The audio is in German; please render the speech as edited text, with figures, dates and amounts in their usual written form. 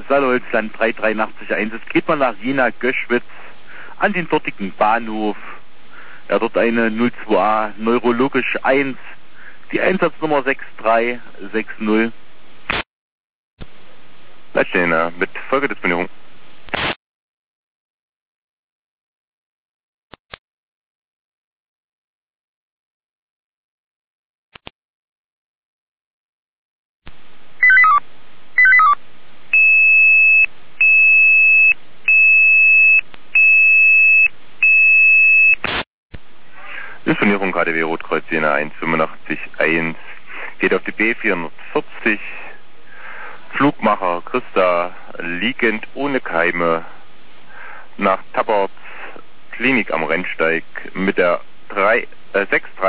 Saale-Holzland 383-1. Es geht mal nach Jena-Göschwitz an den dortigen Bahnhof. Ja, dort eine 02a neurologisch 1, die Einsatznummer 6360. Leitstelle mit Folgedisponierung. Disponierung KDW Rotkreuz Jena 185-1 geht auf die B440. Flugmacher Christa liegend ohne Keime nach Tabberts Klinik am Rennsteig mit der 63